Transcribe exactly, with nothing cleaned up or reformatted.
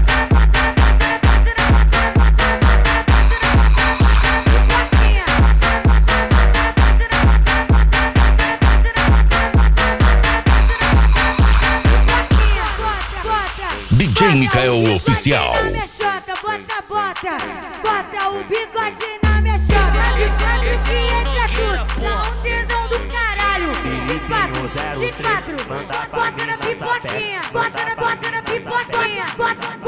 D J Mikael Oficial. Bota, bota, bota o bigode na minha chota. De quatro que entra tudo, dá um tesão do caralho. De quatro, de quatro, bota na pipoquinha, bota na, bota na pipoquinha, bota